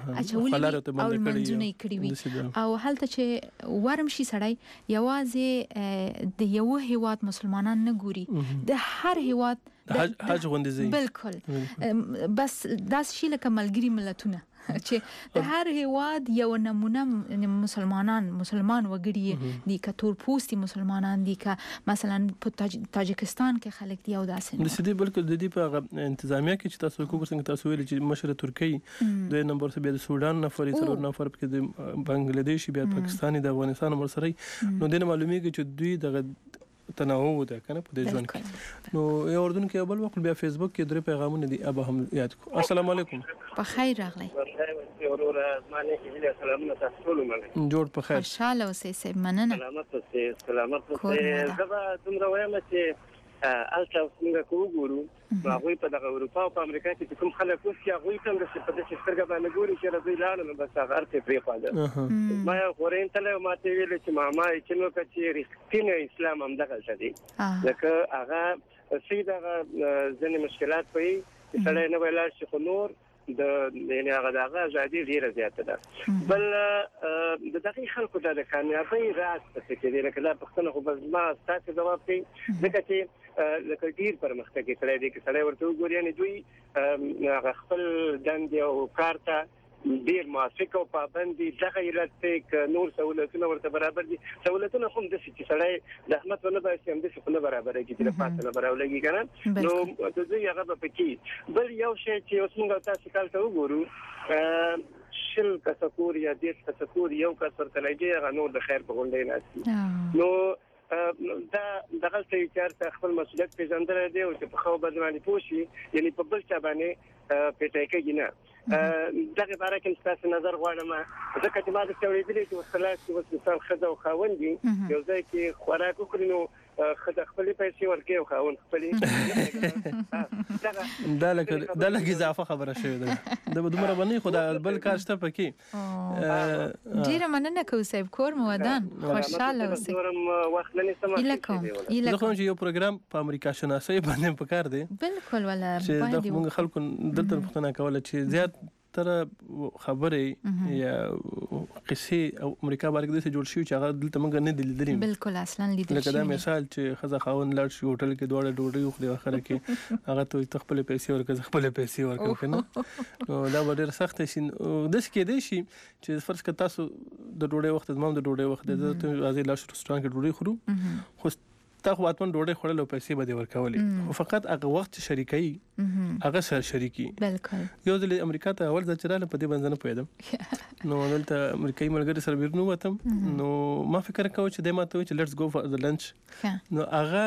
L: اچولي او منځونه کړی وي او هلته چې ورم شي سړی یوازې د یو هیواد مسلمانان نه ګوري د هر هیواد
N: حج غوندې
L: بالکل بس داس شي لکه ملګری ملتونه چې د هر هیواد یو نمونه مسلمانان مسلمان وګړي دي که تور پوستي مسلمانان دي که مثلا په تاجکستان کې خلک دي او داسې
N: د سیدی بالکل د دې په انتظامیه کې چې تاسو کوم څنګه تاسو ویل چې مشر ترکی د نمبر څه بیا د سودان نفر څلور نفر کې د بنگلاديش بیا پاکستاني د افغانستان مر سره نو د معلومیږي چې دوی د تنوع ده کنه په دې ژوند کې نو یو اردن کې بل وخت بیا فیسبوک کې درې پیغامونه دي ابا هم یاد کو السلام علیکم
L: په خیر راغلی
N: جوړ په خیر
L: خوشاله اوسئ سه مننه
O: سلامت اوسئ سلامت اوسئ زما دومره وایم چې الته څنګه کوګورو هغه په دغه اروپا او په امریکا کې کوم خلک اوس چې هغه څنګه چې په دې سترګې باندې ګوري چې راځي لاله نو بس هغه ارته پری خواده ما یو خورین تل ما ته ویل چې ماما چې نو کچې رښتینی اسلام هم دغه شدي لکه هغه سیده ځنې مشکلات پي چې سړی نه ویل چې خو نور
Q: د یعنی هغه دغه ازادي ډیره زیاته ده. بل د دقیق خلکو د کامیابی راز څه کې دی لکه دا پښتنه خو بس ما تاسو جواب کوي ځکه چې لکه ډیر پرمختګ کړی دی چې سړی ورته وګوري یعنی دوی هغه خپل دند او کار ته ډیر موافق او پابند دي. دغه علت ته نور سہولتونه ورته برابر دي. سہولتونه هم د چې سړی د احمد ونه به سم د څه نه برابر دي چې د پاتنه برابرږي کنه نو د دې هغه په کې. بل یو شی چې اوس موږ تاسو کال ته وګورو شل کسکور یا دیش کسکور یو کس ورته لګي هغه نور د خیر په غونډې ناسي نو دا دغه څه چې خپل مسؤلیت پیژندل دي او چې په خو بدمنی پوشي یعنی په بل څه باندې پټه کې نه دغه باره کې تاسو نظر غواړم ځکه چې ما د تولیدلې چې وسلات چې وسلات خزه او خاوندي یو ځای کې خوراک وکړي نو خزه خپل پیسې ورکې او خاوند خپل
N: دا لکه دا لکه اضافه خبره شوې ده د دومره باندې خو دا بل کار شته پکې
L: ډیره مننه کوم صاحب کور مو ودان خوشاله اوسئ
Q: وخت نه سم
L: الکم
N: زه کوم چې یو پروګرام په امریکا شناسي باندې پکار دی
L: بالکل ولا
N: چې د موږ خلکو دلته پښتنه کوله چې زیات تر خبرې یا قصې او امریکا بارک د څه جوړ شي چې هغه دلته موږ نه دلیدلې
L: بالکل اصلا لیدل
N: لکه دا مثال چې خزه خاون لړ شي هوټل کې دوړه ډوډۍ خوري اخر کې هغه ته خپل پیسې ورکړي خپل پیسې ورکړي کنه نو دا ډېر سخت شي د څه کې دی شي چې فرض کړه تاسو د ډوډۍ وخت زموږ د ډوډۍ وخت د ته راځي لاش رستورانت کې ډوډۍ خورو خو تا خو واتمن ډوډۍ خورل او پیسې به ورکولې فقط هغه وخت شریکي هغه سره شریکي
L: بالکل
N: یو ځل امریکا ته اول ځل چراله په دې باندې نه پوهیدم نو دلته امریکایي ملګری سره بیرنو وتم نو ما فکر کاوه چې د ماته چې لیټس گو فور د لنچ نو هغه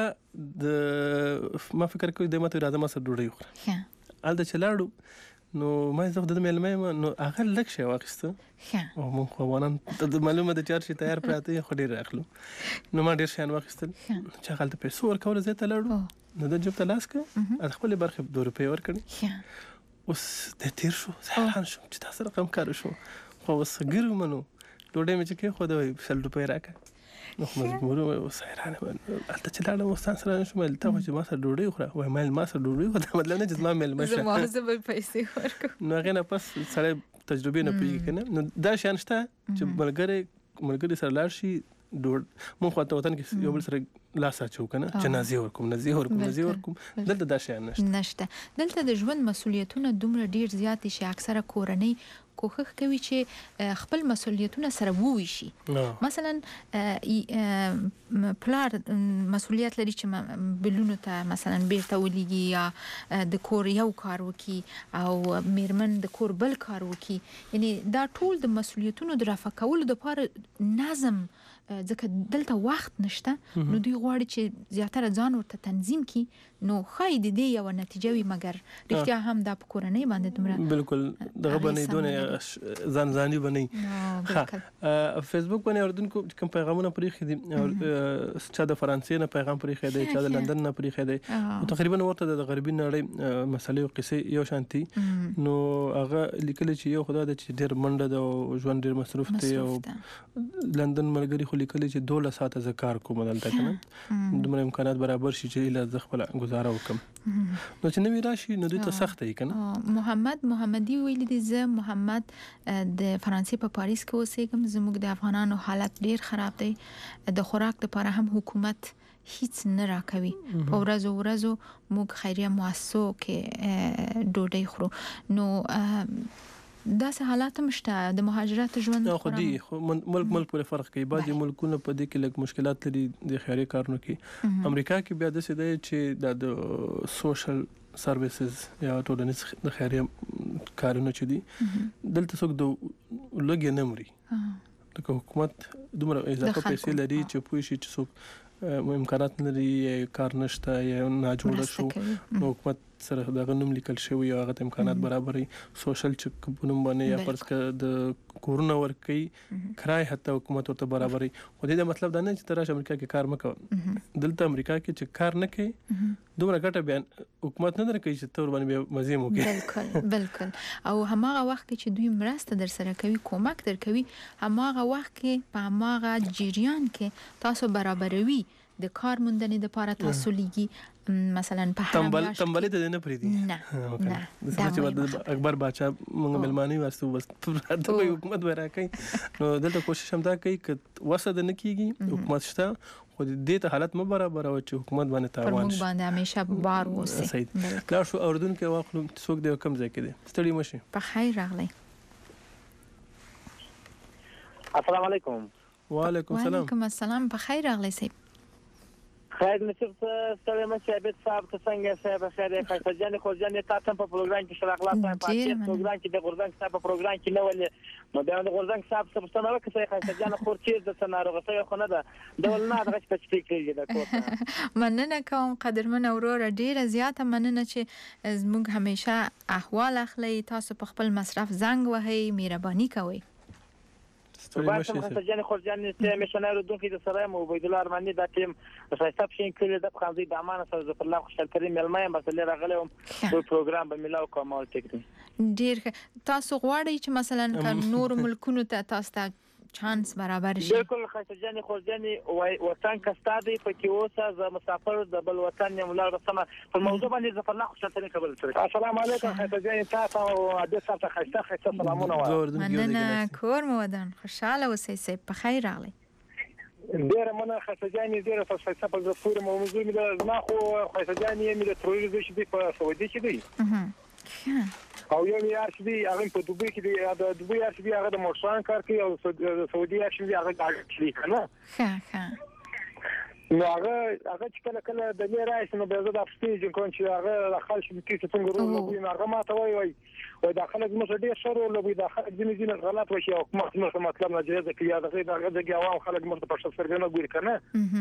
N: د ما فکر کوي د ماته راځم سره ډوډۍ خورم الته چلاړو نو ما زه د مېلمه نو هغه لک شي واخسته او مونږ خو ونن د معلومه د چار شي تیار پراته خو ډیر اخلو نو ما ډیر شان واخستل چې هغه ته پیسې ورکول زه ته لاړو نو د جوب تلاس ک خپل برخه دوه روپۍ ورکړي اوس د تیر شو ځان شو چې تاسو رقم کار شو خو اوس ګرو منو ډوډۍ مې چې کې خو د شل روپۍ راکړه نو مجبور و سایرانه البته چې لاړم وستان سره نشم البته چې ما سره ډوډۍ خوره وای مال ما سره ډوډۍ خو مطلب نه چې ما مل مشه
L: زما زه به پیسې ورکوم
N: نو هغه نه پس سره تجربه نه پیږي کنه نو دا شان شته چې ملګری ملګری سره لاړ شي ډوډ مونږ خو ته وطن کې یو بل سره لاس اچو کنه جنازه ورکوم نزیه ورکوم نزیه ورکوم دلته دا شان نشته
L: نشته دلته د ژوند مسولیتونه دومره ډیر زیات شي اکثره کورنۍ کوښښ کوي چې خپل مسولیتونه سره وویشي مثلا پلار مسولیت لري چې بلونو ته مثلا بیرته ولېږي یا د کور یو کار وکي او میرمن د کور بل کار وکي یعنی دا ټول د مسولیتونو د رافع کولو لپاره نظم ځکه دلته وخت نشته نو دوی غواړي چې زیاتره ځان ورته تنظیم کی نو خای د دې یو نتیجه وي مګر رښتیا هم دا په کورنۍ باندې دومره
N: بالکل دغه باندې دونه ځان ځاني باندې ها فیسبوک باندې اردوونکو کوم پیغامونه پرې خېدي چې د فرانسې نه پیغام پرې خېدي چې د لندن نه پرې خېدي او تقریبا ورته د غربي نړۍ مسلې او قصې یو شانتي نو هغه لیکل چې یو خدای د چې ډېر منډه د ژوند ډېر مصروف دی او لندن ملګری خو لیکل چې دوله ساعته ز کار کوم دلته کنه دومره امکانات برابر شي چې له ز خپل گزاره وکم نو چې نوې راشي نو دوی ته سخت دی کنه
L: محمد محمدي ویل دي زه محمد د فرانسې په پاریس کې اوسېږم زموږ د افغانانو حالت ډیر خراب دی د خوراک لپاره هم حکومت هیڅ نه راکوي په ورځو ورځو موږ خیریه مؤسسو کې ډوډۍ خورو نو دا سه حالات مشته د مهاجرت ژوند
N: خو دی خو ملک ملک پر فرق کوي بعضي ملکونه په دې کې لږ مشکلات لري د خیري کارونو کې امریکا کې بیا د څه دی چې د سوشل سرویسز یا ټولنیز د خیري کارونه چې دي دلته څوک د لګي نه مري د حکومت دومره اضافه پیسې لري چې پوه شي چې څوک امکانات لري کار نشته یا نه جوړ شو نو حکومت سره دغه نوم لیکل شوی یا هغه امکانات برابرې سوشل چک په نوم باندې یا پرس ک د کورونا ورکی کرای حتی حکومت ورته برابرې خو دې مطلب دا نه چې تراش امریکا کې کار مکو دلته امریکا کې چې کار نه کوي دومره ګټه بیان حکومت نه درکوي چې تور باندې مزیم وکړي
L: بالکل بالکل او هماغه وخت چې دوی مرسته در سره کوي کومک در کوي هماغه وخت کې په هماغه جریان کې تاسو برابروي د کار موندنې لپاره تاسو لګي مثلا په هر
N: تنبل
L: میاشت
N: تنبلې ته نه پریدي
L: نه نه
N: د سمجه اکبر بادشاہ موږ ملماني واسطه بس د حکومت ورکای نو دلته کوشش هم دا کوي ک وسد نه کیږي حکومت شته خو دې ته حالت مو برابر او چې حکومت باندې تاوان
L: شي باندې همیشه بار وسی
N: لا شو اردن کې واخلو څوک دی کم ځای کې دی ستړي مشي
L: په خیر راغلی
R: السلام علیکم
N: وعلیکم السلام
L: وعلیکم السلام په خیر راغلی سي
R: خیر نصیب ستړي مشه عبد صاحب ته څنګه صاحب خیر خیر جان خو جان تاسو په پروګرام کې شرح خلاص په پروګرام کې د غورځنګ صاحب په پروګرام کې نو ولې نو د غورځنګ صاحب څه څه نو کې خیر جان خور چې د سناروغه څه خو نه ده ډول نه دغه سپیسیفیک کېږي د کوټه
L: مننه کوم قدرمن اورور ډیره زیاته مننه چې زموږ همیشه احوال اخلي تاسو په خپل مصرف زنګ وهي مهرباني کوئ
R: باید هم خسجان خورجان میشنر دونکی د سره مو عبید الله ارمنی د ټیم حساب شین کړی د خاندي د امانه سره ظفر الله خوشحال کریم ملمه مسلې راغلی هم په پروګرام به ملاو کومال ټیکنیک
L: ډیر تاسو غواړئ چې مثلا نور ملکونو ته تاسو ته چانس برابر شي
R: بالکل خسجان خورجان وطن کستادي په کې اوسه ز مسافر د بل وطن یم لا رسمه په موضوع باندې ظفر الله خوشحال کریم قبول کړی السلام علیکم خسجان تاسو او د سره خسته خسته سلامونه
L: مننه کور مو ودان خوشاله اوسئ سي په خیر راغلی
R: ډیر مننه خسجان ډیر فلسفه په زفور موضوع می د ما خو خسجان یې می د تروریزم شي په سعودي کې دی او یو یار چې دی هغه په دوبۍ کې دی د دوبۍ یار چې دی هغه د موټران کار کوي او سعودي یار چې دی هغه گاډي چلی کنه
L: ښه ښه
R: نو هغه هغه چې کله کله د لې راځي نو به زه د افسټیج کوم چې هغه د خلک چې کیسه څنګه ورو نو هغه ما ته وایي وایي او د خلک مشه ډیر شر او د خلک ځینې ځینې غلط وشي او کوم څه مطلب نه جوړه کوي دا غي دا غي عوام خلک مرته په شخص سرګنه ګوري کنه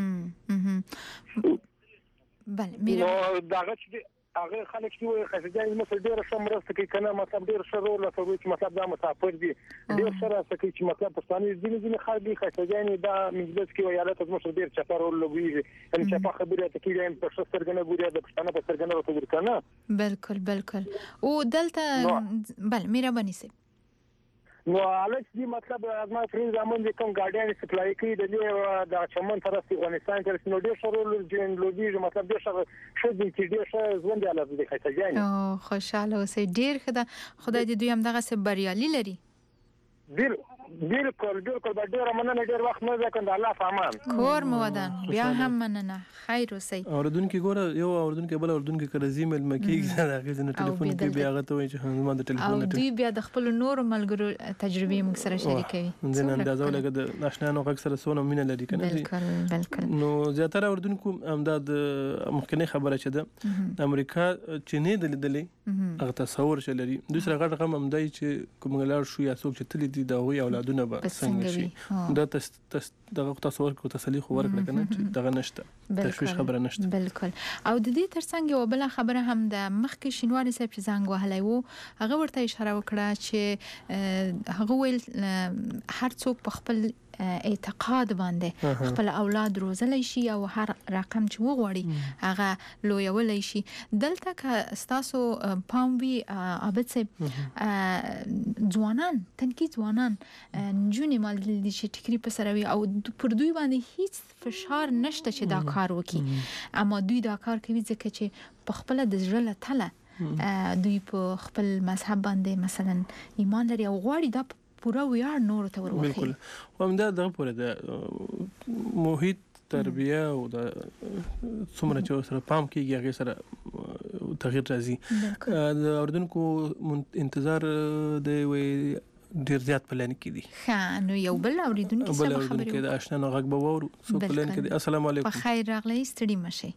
L: بله میره
R: نو دا چې هغه خلک چې وایي خسجان مثلا ډیر شمرسته کوي کنه مطلب ډیر شر او لته چې مطلب دا مسافر دي ډیر شر راځي چې مطلب پښتانه ځینې ځینې خلک دي خسجان دا مجلس کې ویاله ته مشه ډیر چپر او لوبي ان چې په خبره ته کې په شخص سرګنه ګوري د پښتانه په سرګنه ورته ګوري کنه
L: بالکل بالکل او دلته بله میره بني سي
R: نو الکس دی مطلب ما فري زمون د کوم ګاډیان سپلای کوي د دې د چمن طرف افغانستان تر نو ډیر شرول جن لوبي مطلب ډیر شر شدي چې ډیر شر ژوند علاوه د خسجان
L: او خوشاله اوسئ ډیر خدای خدای دې دوی هم دغه سه بریالي لري
R: ډیر بالکل بالکل به ډیر مننه ډیر وخت نه ځکه الله فهمان
L: کور مو ودان بیا هم مننه خیر اوسئ
N: اوردونکو ګوره یو اوردونکو بل اوردونکو کړه زیمل مکیږي دا غي نه ټلیفون کې بیا غته وای چې هم د ټلیفون
L: او دوی بیا د خپل نور ملګرو تجربه موږ سره شریکوي
N: زين اندازه ولګه د ناشنانو غږ سره سونه مینه لري کنه
L: بالکل بالکل
N: نو زیاتره اوردونکو امداد مخکنی خبره چه ده امریکا چینه د لیدلې هغه تصور شلري دوسر غږ رقم امدای چې کومګلار شو یا څوک چې تل دي دا وی اولادونه به څنګه شي دا تاسو دغه تصور کو تسلی خو ورکړه کنه چې دغه نشته تشویش خبره نشته
L: بالکل او د دې ترڅنګ یو بل خبره هم د مخکې شینواري صاحب چې زنګ وهلای وو هغه ورته اشاره وکړه چې هغه ویل هر څوک په خپل اعتقاد باندې خپل اولاد روزلای شي او هر رقم چې وغوړي هغه لویولای شي دلته که تاسو پام وی ابد سه ځوانان تنکی ځوانان جونې مال دي چې ټیکري په سروي او پر دوی باندې هیڅ فشار نشته چې دا کار وکړي اما دوی دا کار کوي ځکه چې په خپل د زړه تله دوی په خپل مذهب باندې مثلا ایمان لري او غواړي دا پورا ویار نور ته وروخی
N: بالکل هم دا دغه پوره د محیط تربیه او د څومره چې سره پام کیږي هغه سره تغییر راځي د اردنکو انتظار د وی ډیر زیات پلان کې دي
L: ها نو یو بل اوریدونکو
N: سره خبرې بل اوریدونکو د آشنا نو غږ به وورو سو پلان کې دي السلام علیکم
L: په خیر راغلی ستړي مشه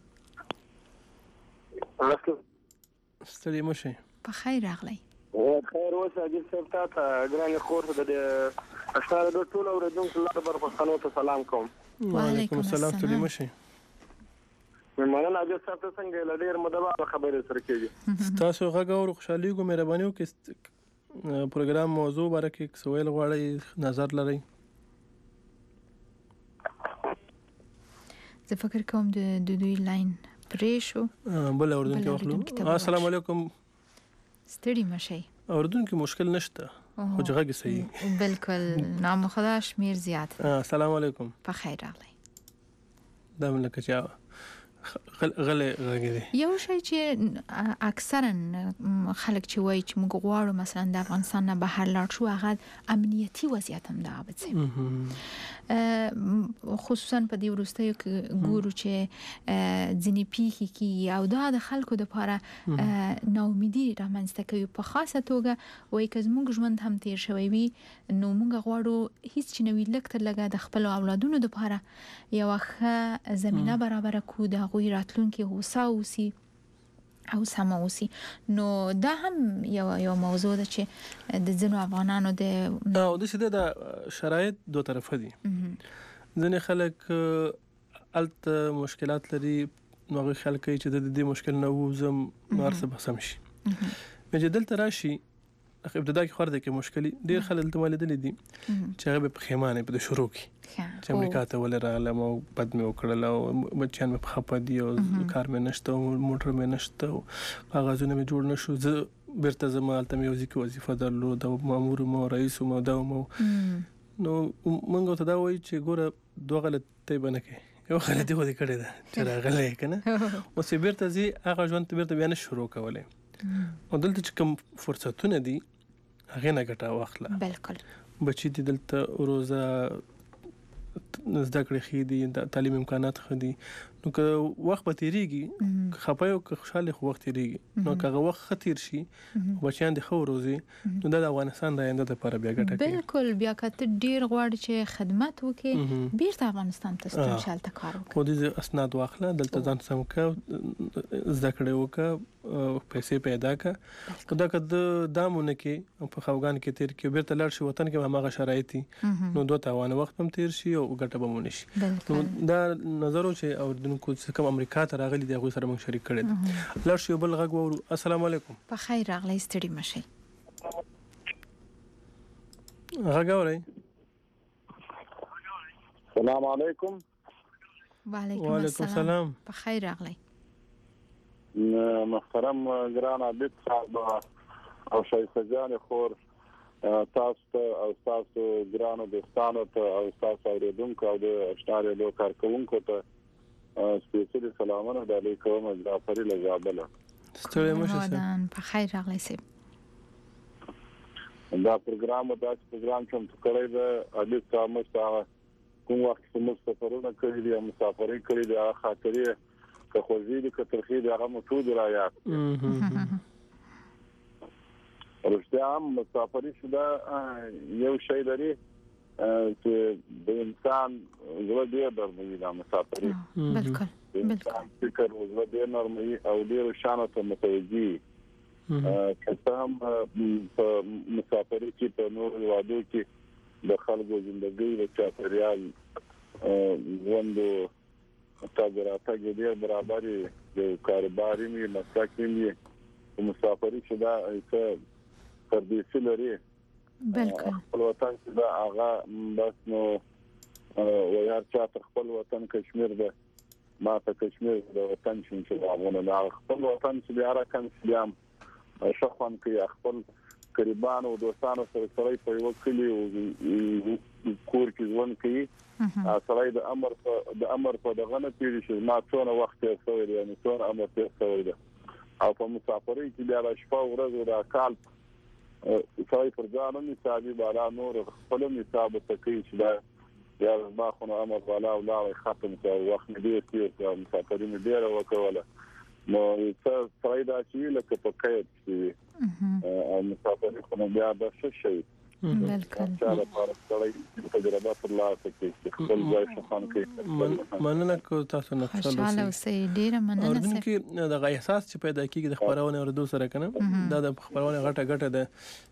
N: ستړي مشه
L: په خیر راغلی
R: خیر اوسه د سپتا ته ګران خور د اشاره د ټول اوریدونکو لپاره بر پښتنو ته سلام کوم
N: وعلیکم السلام ستړي مشه
R: مېمانه اجازه ساتل څنګه لډیر مدبا خبرې سره کېږي
N: تاسو غږ او خوشحالي کو مهرباني وکړئ پروګرام موضوع باره کې سوال غواړئ نظر لرئ
L: زه فکر کوم د دوی لاین پرې شو
N: بل اوردونکو واخلو السلام علیکم
L: ستړي مشي
N: اردن کې مشکل نشته خو جګه صحیح
L: بالکل نام خدا شمیر زیات
N: السلام علیکم
L: په خیر راغلی
N: دا لکه چې غلې غږی
L: یو شی چې اکثرا خلک چې وایي چې موږ غواړو مثلا د افغانستان نه بهر لاړ شو هغه امنیتي وضعیت هم دا بڅي خصوصا په دې وروستیو کې ګورو چې ځینې پیښې کې او دا د خلکو لپاره ناامیدي رامنځته کوي په خاصه توګه وایي که زموږ ژوند هم تیر شوی وي نو موږ غواړو هیڅ چې نوي لږ تر لږه د خپلو اولادونو لپاره یوه ښه زمینه برابره کړو د هغوی راتلونکي هوسا اوسي او سمه اوسي نو دا هم یو یو موضوع ده چې د ځینو افغانانو د
N: او داسې د شرایط دوه طرفه دي ځینې خلک هلته مشکلات لري نو هغوی خیال کوي چې د دې مشکل نه ووځم نو هر څه به سم شي بیا چې دلته راشي ابتدا کې خورده کې مشکلي ډیر خلک دلته مالیدلې دي چې هغه په خیمانه په شروع کې چې امریکا ته ولراله مو بد مې وکړل او بچیان مې خپه دي او کار مې نشته او موټر مې نشته او کاغذونه مې جوړ نشو زه بیرته زما هلته مې یو ځکه وظیفه درلوده او مامور مو رئیس مو دا مو نو موږ ته دا وایي چې ګوره دوه غلطۍ به نه کوې یو غلطي خو دې کړې ده چې راغلی یې که نه اوس یې بیرته ځي هغه ژوند ته بیرته بیا نه شروع کولی او دلته چې کوم فرصتونه دي هغې نه ګټه واخله
L: بالکل
N: بچي دي دلته روزه زده کړې ښې دي د تعلیم امکانات ښه دي نو که وخت به تېرېږي خفه یو که خوشحاله خو وخت تېرېږي نو که هغه وخت ښه تېر شي بچیان دې ښه وروزي نو دا د افغانستان د آینده دپاره بیا ګټه کوي
L: بالکل بیا که ته ډېر غواړې چې خدمت وکړې بیرته افغانستان ته ستون شي هلته کار وکړې
N: خو دې اسناد واخله دلته ځان سم کړه زده کړې وکړه پیسې پیدا کړه خو دا که د دا مونه کې په خفګان کې تېر کړي بیرته لاړ شي وطن کې هماغه شرایط دي نو دوه تاوانه وخت هم تېر شي او ګټه به مو نه شي نو دا نظر و چې اورېدونکو چې کوم امریکا ته راغلي دي هغوی سره موږ شریک کړی دی لاړ شو یو بل غږ واورو السلام علیکم
L: په خیر راغلی ستړي مه شئ
N: غږ اورئ
O: السلام علیکم
L: وعلیکم السلام په خیر راغلی
O: محترم ګران عابد صاحب او شایسته جانې خور تاسو ته او تاسو ګرانو دوستانو ته او تاسو اورېدونکو او د اشنا ریډیو کارکوونکو ته سپیشلی سلامونه د علیکم جعفری له زابله
N: ستړي مشه
L: ودان په خیر راغلی سي
O: دا پروګرام دا پروګرام کوم کړی د علي صاحب کوم وخت چې موږ سفرونه کړی دي مسافرۍ کړی دي هغه خاطرې که خوځې دي که ترخې دي هغه مو ټول را یاد رښتیا هم مسافرۍ شوه یو شی لري چې د انسان زړه ډېر نرموي دا مسافرۍ
L: بالکل
O: بالکل فکر زړه ډېر نرموي او ډېرو شیانو ته متوجي که څه هم په مسافرۍ کې په نورو هېوادو کې د خلکو زندګۍ د چاپېریال ژوند تګ راتګ یې ډېر برابر وي د کاروبار یې وي مسلک یې وي په مسافرۍ چې دا څه پردیسي لري
L: بالکل
O: خپل وطن چې دا هغه بس نو وایي هر چا ته خپل وطن کشمیر ده ما ته کشمیر د وطن چې هغونه دا خپل وطن چې بیا راکم چې هم شخصان کوي خپل قریبان او دوستانو سره سره په یو کلی او کور کې ژوند کوي سره د امر د امر په دغه نه پیری شي ما څونه وخت یې سوي دی نو څونه امر یې سوي دی او په مسافرۍ کې بیا د شپه ورځ د کال سړی پر ځان هم حسابي بالا نور خپل حساب ته کوي چې دا یا ما خو نو امر بالا او لا ختم کړ وخت دې چې مسافرۍ مې ډېره وکړه نو څه سړی دا چې لکه په قید کې او مسافرۍ خو نو بیا د څه شي
L: بالکل
O: چې دا پر سړی تجربه پر لاسه کې خپل ځای شخصان کې
N: مننه کو تاسو نه
L: خوشاله اوسئ ډېره مننه
N: سره کې دا احساس چې پیدا کیږي د خبرونه اورېدو سره کنه دا د خبرونه غټه غټه ده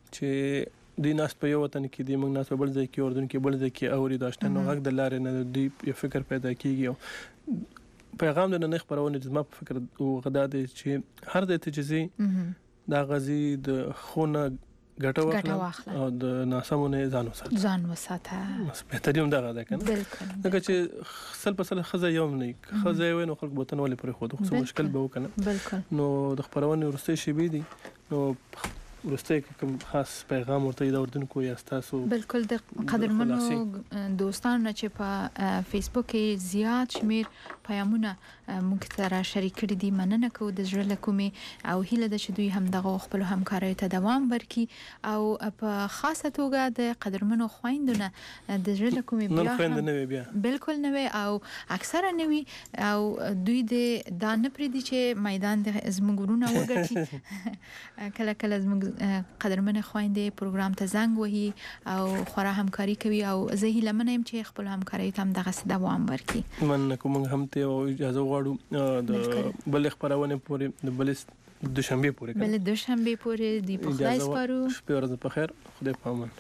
N: چې د ناس په یو وطن کې د موږ ناس په بل ځای کې اردن کې بل ځای کې اوري داشته نو غږ د لارې نه دی یو فکر پیدا کیږي او پیغام د نه خبرونه د ما په فکر او غدا دي چې هر ځای ته چې دا غزي د خونه ګټه واخله او د ناسمونه ځان وساته
L: ځان وساته
N: بهتریم دا ده کنه
L: بالکل
N: دا چې سل په سل خزه یوم نه خزه وي نو خلک بوتن ولې پر خو خو مشکل به وکنه
L: بالکل
N: نو د خبرونه ورسته شي بي دي نو ورسته کوم خاص پیغام ورته د اردوونکو یا تاسو
L: بالکل د قدرمنو دوستانو چې په فیسبوک کې زیات شمیر پیغامونه موږ سره شریک کړي دي مننه کوو د زړه کومې او هیله ده چې دوی هم دغه خپل همکارۍ ته دوام ورکړي او په خاصه توګه د قدرمنو خويندونه د زړه کومې بیا
N: خويند نه وي بیا
L: بالکل نه وي او اکثره نه وي او دوی د دانه پرې دي چې میدان د زمګورونه وګټي کله کله زمګ قدرمنه خويندې پروګرام ته زنګ وهي او خورا همکاري کوي او زه هیله منم چې خپل همکارۍ ته هم دغه دوام ورکړي
N: من کوم هم ته اجازه غواړو د بل خبرونه پورې د بل دوشنبه پورې
L: بل دوشنبه پورې دی په خدای سپارو
N: شپه ورځ په خیر خدای پامان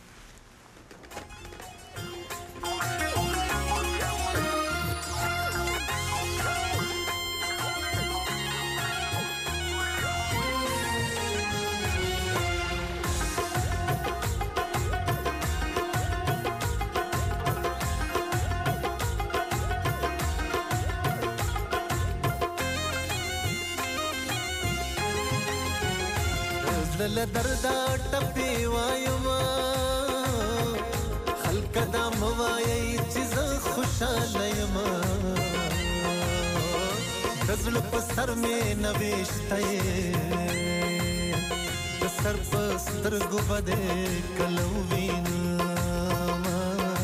S: دل دردا ټپي وایما خلک دا موایي چې خوشاله یم دزل په سر مې نوښتای د سر په سترګو باندې کلو وینا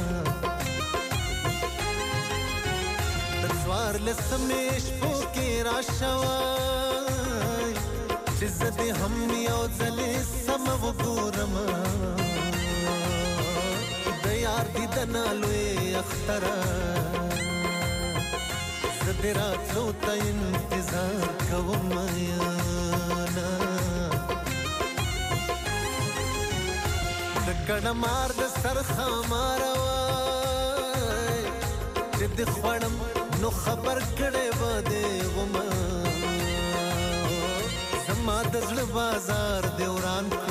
S: د څوار لسمې شپو کې راشوا چې زه هم یو ځلې سم وګورم د یار دیدن لوی اختره زه دې راتلو ته انتظار کوم یانا د کڼه مار د سر خاماره وای چې د خوړم نو خبر کړې به دې غومه ما دزل بازار دیوران کو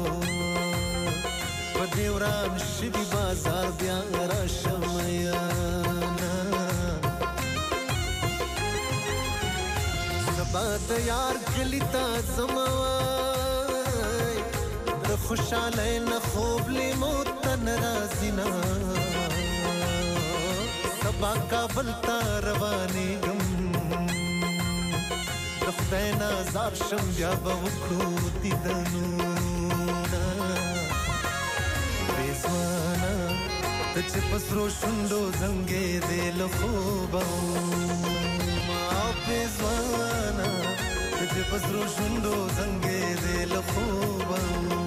S: په دیوران شبي بازار بیا را شميانا سبا د یار کلی تا زموای د خوشاله نه خوب لیمو تن رازینا سبا کابل تا رواني ګم خدای نازار شم بیا به وکړو دیدنونه بېزوانه ته چې په سرو شونډو زنګې دې له خوبه ما بېزوانه ته چې په سرو شونډو زنګې دې له خوبه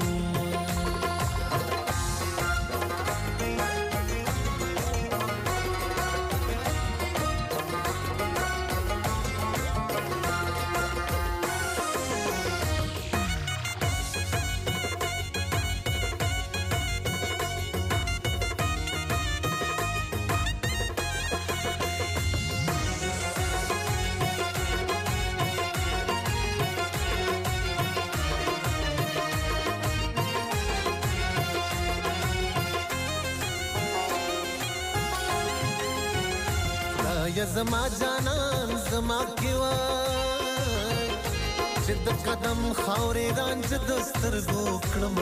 S: یا زما جانان زما کیوای چې د قدم خاورې رانج د سترګو کړم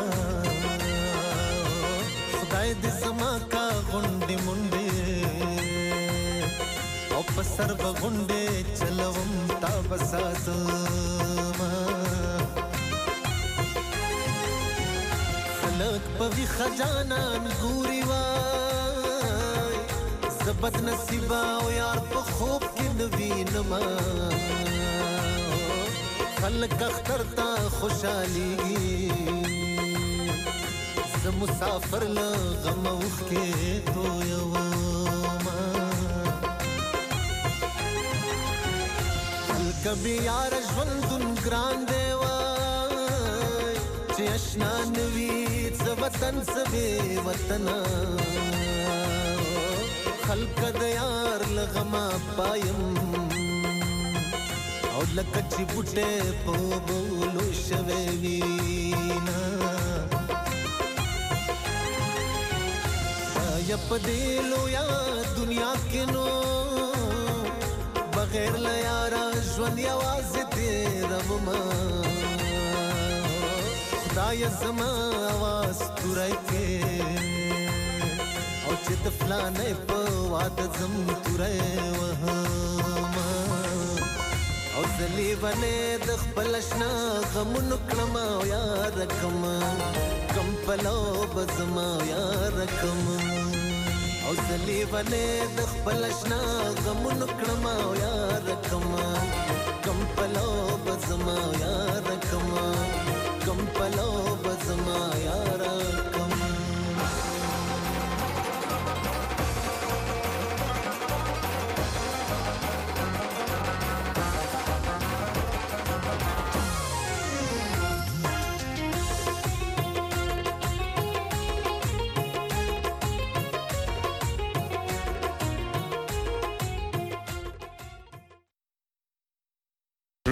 S: خدای دې زما کا غونډې منډې او په سر به غونډې چلوم تا بساتم خلک په ویښه جانان ګوري وای زه بد نصیبه او یار په خوب کې نه وینم خلک اختر ته خوشحالېږي زه مسافر له غم اوښکې تویوم هلکه بې یاره ژوندون ګران دی وای چې اشنا نه وي څه وطن څه بې وطنه خلق د یار لغما پایم او لکه چې بوټه په بولو شوي وینا یا په دې لویا دنیا کې نو بغیر له یاره ژوند یوازې تېروم خدای زما आवाज تورای کې او چې د فلانې په واده زم تورای وهم او زلی ونه د خپل شنا غمون کړم یار کم کم پلو بزما یار کم او زلی ونه د خپل شنا غمون کړم یار کم